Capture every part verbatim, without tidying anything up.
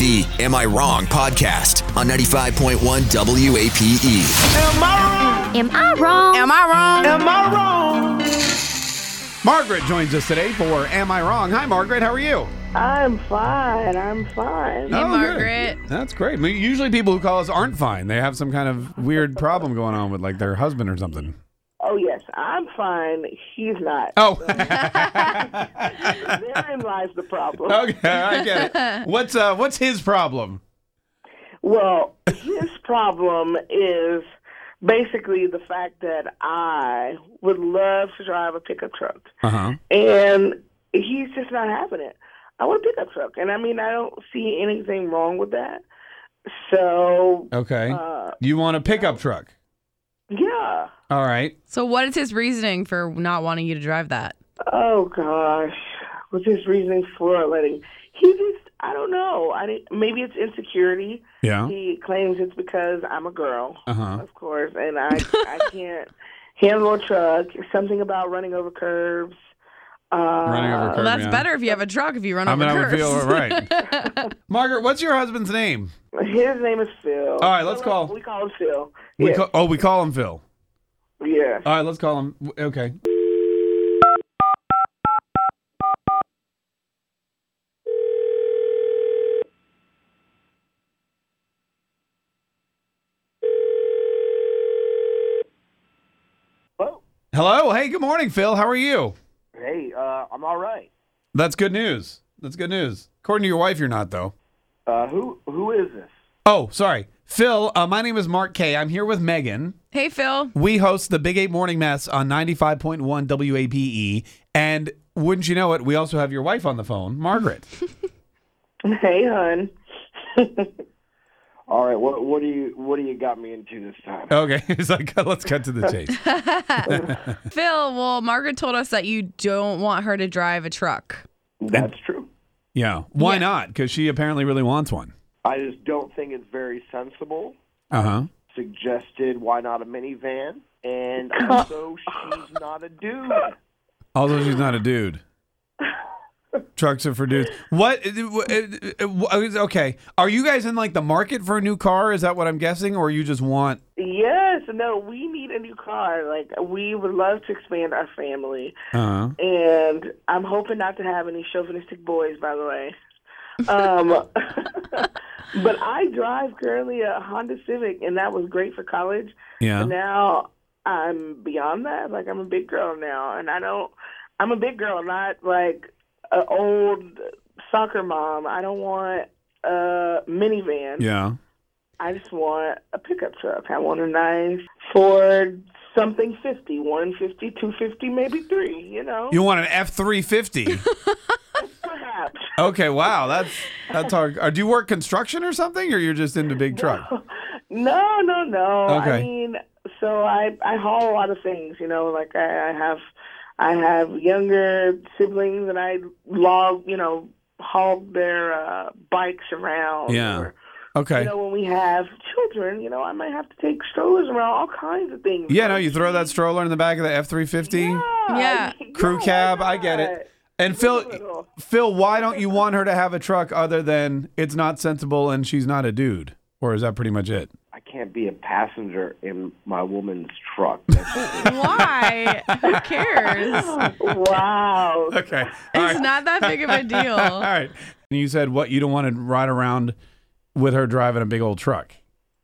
The Am I Wrong podcast on ninety-five point one W A P E. Am I wrong? Am I wrong? Am I wrong? Am I wrong? Margaret joins us today for Am I Wrong? Hi, Margaret. How are you? I'm fine. I'm fine. Hey, Oh, Margaret. good. That's great. I mean, usually people who call us aren't fine. They have some kind of weird problem going on with like their husband or something. Oh, yes, I'm fine. He's not. Oh. Therein lies the problem. Okay, I get it. What's uh, what's his problem? Well, his problem is basically the fact that I would love to drive a pickup truck. Uh-huh. And he's just not having it. I want a pickup truck. And, I mean, I don't see anything wrong with that. So. Okay. Uh, You want a pickup truck? yeah. All right. So what is his reasoning for not wanting you to drive that? Oh, gosh. What's his reasoning for letting? He just, I don't know. I didn't, maybe it's insecurity. Yeah. He claims it's because I'm a girl, Uh-huh. of course, and I I can't handle a truck. Something about running over curves. Uh, Running over Well, curves. that's yeah. better if you have a truck if you run I over mean, I would curves. feel right. Margaret, what's your husband's name? His name is Phil. All right, let's call- We call him Phil. We Yeah. call, oh, we call him Phil. yeah. All right, let's call him. Okay. Hello. Hello. Hey, good morning, Phil. How are you? Hey, uh, I'm all right. That's good news. That's good news. According to your wife, you're not, though. Uh, who who is this? Oh, sorry. Phil, uh, my name is Mark K. I'm here with Megan. Hey, Phil. We host the Big Eight Morning Mess on ninety-five point one W A P E. And wouldn't you know it, we also have your wife on the phone, Margaret. Hey, hon. All right. What what do you what do you got me into this time? Okay, it's like, let's cut to the chase. Phil, well, Margaret told us that you don't want her to drive a truck. That's true. Yeah. Why Yeah. not? Because she apparently really wants one. I just don't think it's very sensible. Uh-huh. Suggested why not a minivan? And also, she's not a dude. Although she's not a dude. Trucks are for dudes. What? uh, uh, uh, Okay. Are you guys in like the market for a new car? Is that what I'm guessing? Or you just want... Yes, no, we need a new car. Like, we would love to expand our family. Uh-huh. And I'm hoping not to have any chauvinistic boys, by the way. Um, but I drive currently a Honda Civic, and that was great for college. Yeah. But now I'm beyond that. Like, I'm a big girl now, and I don't, I'm a big girl, not like an old soccer mom. I don't want a minivan. Yeah. I just want a pickup truck. I want a nice Ford something fifty, one fifty, two fifty, maybe three, you know? You want an F three fifty? Perhaps. Okay, wow. That's that's hard. Uh, Do you work construction or something, or you're just into big truck? No, no, no. Okay. I mean, so I I haul a lot of things, you know, like I, I have I have younger siblings and I log, you know, haul their uh, bikes around. Yeah. Or, Okay. you know, when we have children, you know, I might have to take strollers around, all kinds of things. Yeah, no, you throw that stroller in the back of the F three fifty. Yeah. Crew why cab, I not? get it. And Phil, Little. Phil, why don't you want her to have a truck other than it's not sensible and she's not a dude? Or is that pretty much it? I can't be a passenger in my woman's truck. That's Why? Who cares? Wow. Okay. All It's right. not that big of a deal. All right. And you said what? You don't want to ride around with her driving a big old truck.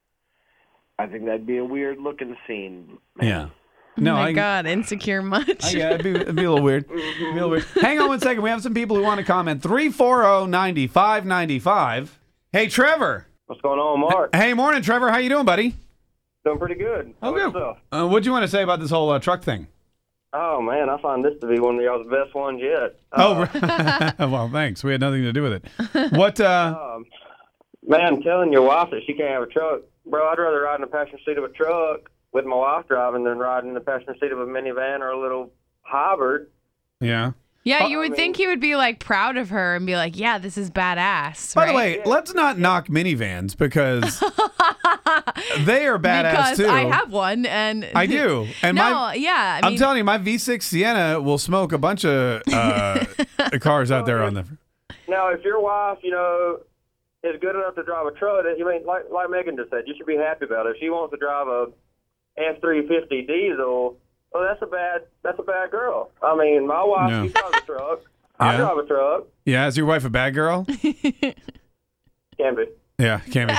I think that'd be a weird looking scene. Yeah. Oh No, my I, God, insecure much? I, yeah, it'd be, it'd be a little weird. It'd be a little weird. Hang on one second. We have some people who want to comment. three four zero, nine five nine five. Hey, Trevor. What's going on, Mark? Hey, morning, Trevor. How you doing, buddy? Doing pretty good. How about Okay. yourself? Uh, what do you want to say about this whole uh, truck thing? Oh, man, I find this to be one of y'all's best ones yet. Oh, Uh, right. Well, thanks. We had nothing to do with it. What? Uh, um, man, telling your wife that she can't have a truck. Bro, I'd rather ride in the passenger seat of a truck with my wife driving than riding in the passenger seat of a minivan or a little hybrid. yeah. Yeah, Oh, you would I think he would be like proud of her and be like, yeah, this is badass. By right? the way, let's not knock minivans because they are badass because too. I have one and I do. And no, my, yeah. I I'm mean, telling you, my V six Sienna will smoke a bunch of uh, cars out there on the. Now, if your wife, you know, is good enough to drive a truck, I mean, like like Megan just said, you should be happy about it. If she wants to drive a F three fifty diesel, well, that's a bad that's a bad girl. I mean, my wife, No. she drives a truck. I Yeah. drive a truck. Yeah, is your wife a bad girl? Can be. Yeah, Cammy.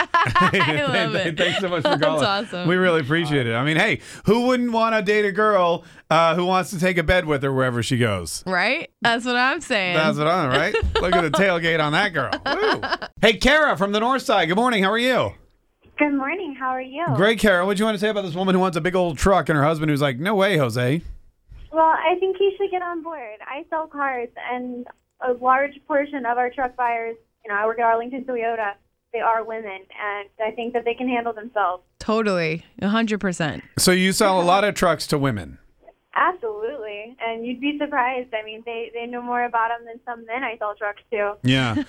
I love it. Thanks so much for That's calling. awesome. We really appreciate it. I mean, hey, who wouldn't want to date a girl uh, who wants to take a bed with her wherever she goes? Right? That's what I'm saying. That's what I'm right. Look at the tailgate on that girl. Woo. Hey, Kara from the North Side. Good morning. How are you? Good morning. How are you? Great, Kara. What do you want to say about this woman who wants a big old truck and her husband who's like, no way, Jose? Well, I think he should get on board. I sell cars, and a large portion of our truck buyers, you know, I work at Arlington Toyota, they are women, and I think that they can handle themselves. Totally. one hundred percent. So you sell a lot of trucks to women. Absolutely. And you'd be surprised. I mean, they, they know more about them than some men I sell trucks to. Yeah.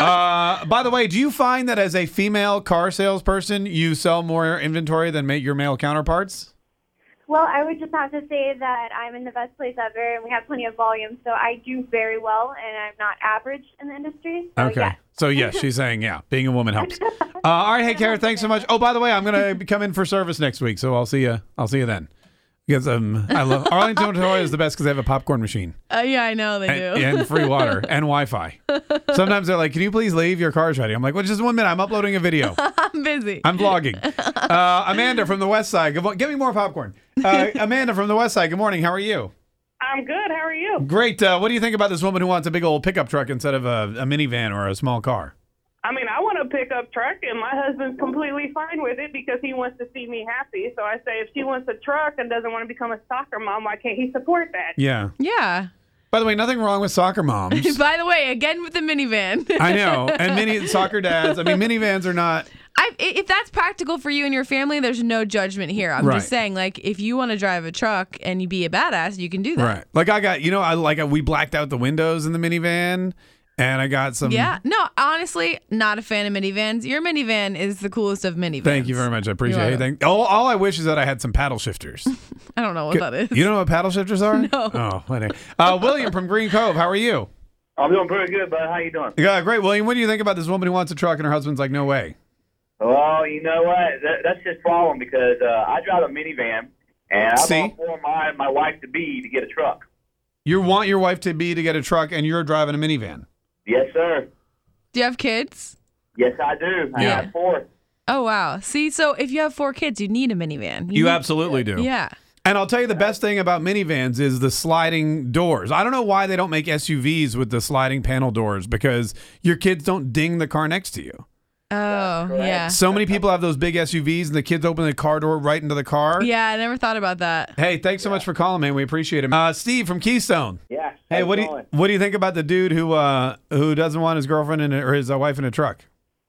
uh, by the way, do you find that as a female car salesperson, you sell more inventory than ma- your male counterparts? Well, I would just have to say that I'm in the best place ever, and we have plenty of volume, so I do very well, and I'm not average in the industry. So Okay. yes. So, yes, she's saying, yeah, being a woman helps. Uh, all right. Hey, Kara, thanks so much. Oh, by the way, I'm going to come in for service next week, so I'll see you. I'll see you then. Because um, I love Arlington Toyota is the best because they have a popcorn machine Uh, yeah, I know they and, do. and free water and Wi-Fi. Sometimes they're like, "Can you please leave? Your car's ready." I'm like, "Well, just one minute. I'm uploading a video. I'm busy. I'm vlogging." Uh, Amanda from the West Side. Good mo- Give me more popcorn. Uh, Amanda from the West Side. Good morning. How are you? I'm good. How are you? Great. Uh, what do you think about this woman who wants a big old pickup truck instead of a, a minivan or a small car? I mean, I want a pickup truck, and my husband's completely fine with it because he wants to see me happy. So I say, if she wants a truck and doesn't want to become a soccer mom, why can't he support that? Yeah. Yeah. By the way, nothing wrong with soccer moms. By the way, again with the minivan. I know. And mini soccer dads. I mean, minivans are not. I, if that's practical for you and your family, there's no judgment here. I'm Right. just saying, like, if you want to drive a truck and you be a badass, you can do that. Right. Like I got, you know, I like we blacked out the windows in the minivan, and I got some. Yeah. No, honestly, not a fan of minivans. Your minivan is the coolest of minivans. Thank you very much. I appreciate You're it. Thank, all, all I wish is that I had some paddle shifters. I don't know what that is. You don't know what paddle shifters are? No. Oh, whatever. Uh, William from Green Cove. How are you? I'm doing pretty good, bud. How you doing? Yeah, great. William, what do you think about this woman who wants a truck and her husband's like, no way? Well, you know what? That, that's just problem because uh, I drive a minivan, and I See? want for my my wife to be to get a truck. You want your wife to be to get a truck, and you're driving a minivan. Yes, sir. Do you have kids? Yes, I do. I Yeah. have four. Oh, wow. See, so if you have four kids, you need a minivan. You need- absolutely do. Yeah. And I'll tell you the best thing about minivans is the sliding doors. I don't know why they don't make S U Vs with the sliding panel doors because your kids don't ding the car next to you. Oh, yeah. So many people have those big S U Vs and the kids open the car door right into the car. Yeah, I never thought about that. Hey, thanks so much for calling, man. We appreciate it. Uh, Steve from Keystone. Yeah. Hey, how's what it do you going? what do you think about the dude who uh, who doesn't want his girlfriend in a, or his uh, wife in a truck?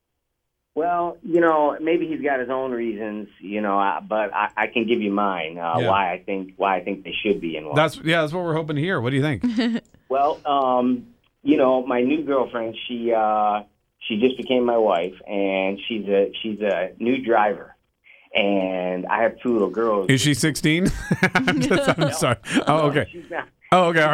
Well, you know, maybe he's got his own reasons, you know, uh, but I, I can give you mine. Uh, Yeah. Why I think why I think they should be in one. That's yeah, that's what we're hoping to hear. What do you think? Well, um, you know, my new girlfriend, she uh, she just became my wife, and she's a she's a new driver, and I have two little girls. Is she sixteen? I'm, just, I'm sorry. Oh, okay. She's not. Oh, okay. All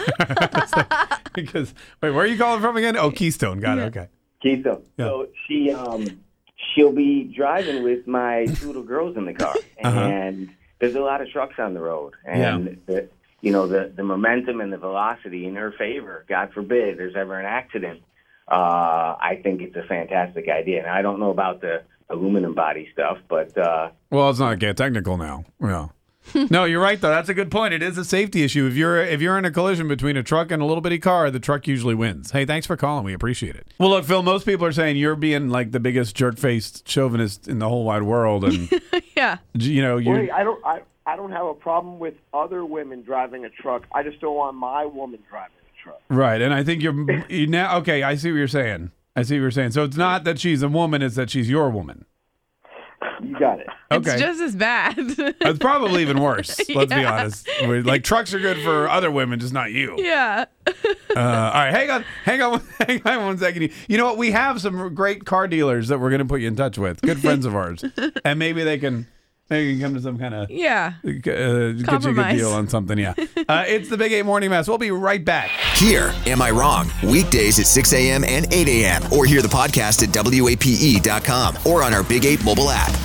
right. Because wait, where are you calling from again? Oh, Keystone. Got it. Okay. Keystone. Yeah. So she um, she'll be driving with my two little girls in the car, Uh-huh. and there's a lot of trucks on the road, and the, you know the the momentum and the velocity in her favor. God forbid there's ever an accident. Uh, I think it's a fantastic idea, and I don't know about the aluminum body stuff, but uh, Well, let's not get technical now. Yeah. No, you're right though. That's a good point. It is a safety issue. If you're if you're in a collision between a truck and a little bitty car, the truck usually wins. Hey, thanks for calling. We appreciate it. Well, look, Phil, most people are saying you're being like the biggest jerk-faced chauvinist in the whole wide world, and Yeah. you know you. Wait, I don't. I, I don't have a problem with other women driving a truck. I just don't want my woman driving a truck. Right, and I think you're you now. Okay, I see what you're saying. I see what you're saying. So it's not that she's a woman; it's that she's your woman. You got it. Okay, It's just as bad. it's probably even worse. Let's be Yeah. honest. We're- Like trucks are good for other women, just not you. Yeah. Uh, all right, hang on, hang on, hang on one second. You know what? We have some great car dealers that we're going to put you in touch with. Good friends of ours, and maybe they can Maybe you can come to some kind of Yeah. uh, get you a good Compromise. deal on something. Yeah. uh, it's the Big Eight Morning Mess. We'll be right back. Here, Am I Wrong? Weekdays at six a.m. and eight a.m. Or hear the podcast at W A P E dot com or on our Big eight mobile app.